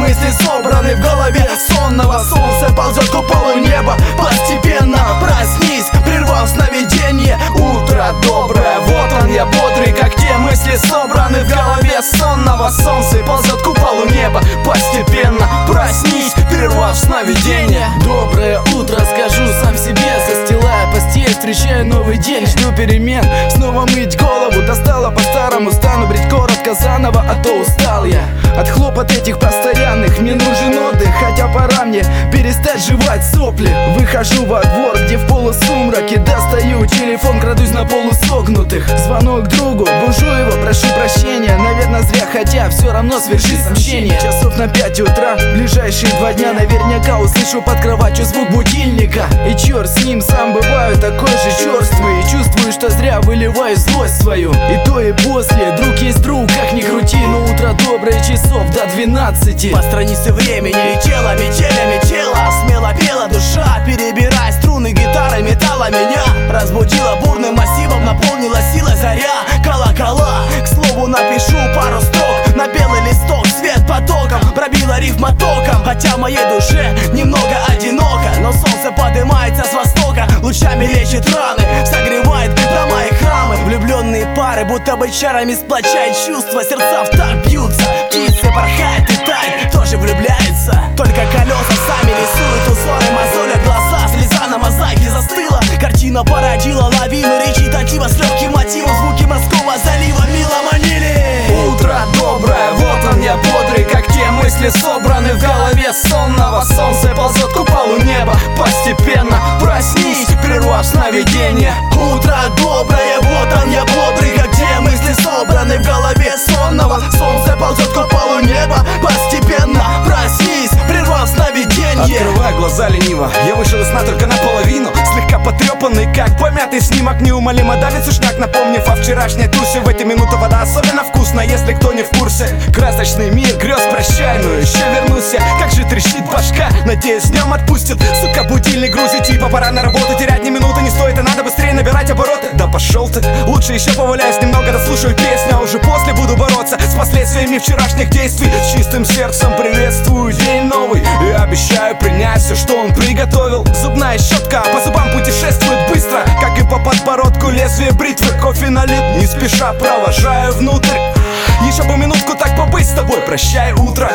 мысли собраны в голове сонного. Солнце ползет к куполу неба, постепенно проснись, прервав сновидение. Утро доброе, вот он я бодрый, как те мысли собраны в голове сонного. Солнце ползет к куполу неба, постепенно проснись, прервав сновидение. Доброе утро, скажу сам себе, застилая постель, встречаю новый день, жду перемен. Снова мыть голову, достала по-старому, стану брить коротко заново, а то устал я от хлопот этих постоянных. Мне нужен отдых, хотя пора мне перестать жевать сопли. Выхожу во двор, где в полусумраке достаю телефон, крадусь на полусогнутых. Звонок другу, бужу его, прошу прощения. Наверное зря, хотя все равно свершится мщение. Часов на 5 утра, ближайшие 2 дня наверняка услышу под кроватью звук будильника. И черт с ним, сам бываю такой же черствый, и чувствую, что зря выливаю злость свою. И то и после, друг есть друг, как ни крути. Но утро доброе, часов до 12. По странице времени летела, метела, смело пела душа, перебирая струны гитары, металла меня. Разбудила бурным массивом, наполнила сила заря. Колокола, к слову напишу пару строк на белый листок, свет потоком пробила рифма током. Хотя в моей душе немного одиноко, но солнце поднимается с востока, лучами лечит раны, согревает дома и храмы. Влюбленные пары будто бы чарами сплочают чувства, сердца в так бьются, птицы порхают и тают, тоже влюбляются. Только колеса сами рисуют узоры, мозоля глаза, слеза на мозаике застыла. Картина породила лавину речитатива с легким мотивом, звуки морского залива мило манили. Утро доброе, вот он я бодрый, как те мысли собраны в голове сонного. Солнце ползет к куполу неба, постепенно проснись, прервав сновидение. Утро доброе, вот он я бодрый, как те мысли собраны в голове сонного. Солнце ползет к куполу неба, постепенно проснись, прервав сновидение. Открываю глаза лениво, я вышел из сна только наполовину, слегка потрепанный, как помятый снимок. Неумолимо давит сушняк, напомнив о вчерашней тусе. В эти минуты вода особенно вкусна, если кто не в курсе. Красочный мир грез прощай, но еще вернусь я. Как же трещит башка, надеюсь днем отпустит. Сука, будильник грузит, типа пора на работу. Терять ни минуты не стоит, и надо быстрее набирать обороты. Да пошел ты, лучше еще поваляюсь немного, дослушаю песню, а уже после буду бороться с последствиями вчерашних действий. С чистым сердцем приветствую день новый и обещаю принять все, что он приготовил. Зубная щетка по зубам путешествует быстро, как и по подбородку лезвие бритвы. Кофе налит, не спеша провожаю внутрь. Еще бы минутку так побыть с тобой, прощай, утро.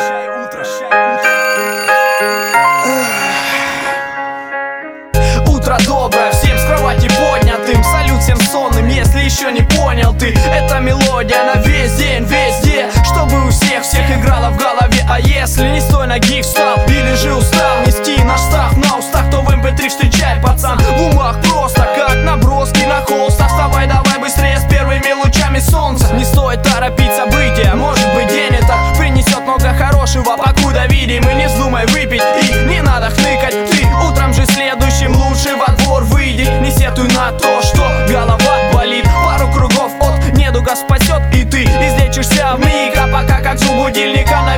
Утро доброе, всем с кровати поднятым, салют всем сонным, если еще не понял ты. Это мелодия на весь день, везде, чтобы у всех играла в голове. А если не с той ноги встал или же устал нести наш став на устах, то в MP3 встречай, пацан, в умах просто как наброски на холстах. Вставай давай быстрее с первыми лучами солнца. Не стоит торопить события, может быть день этот принесет много хорошего, покуда видим. И не вздумай выпить, и не надо хныкать. Ты утром же следующим лучше во двор выйди. Не сетуй на то, что голова болит, пару кругов от недуга спасет, и ты излечишься вмиг. А пока как звук будильника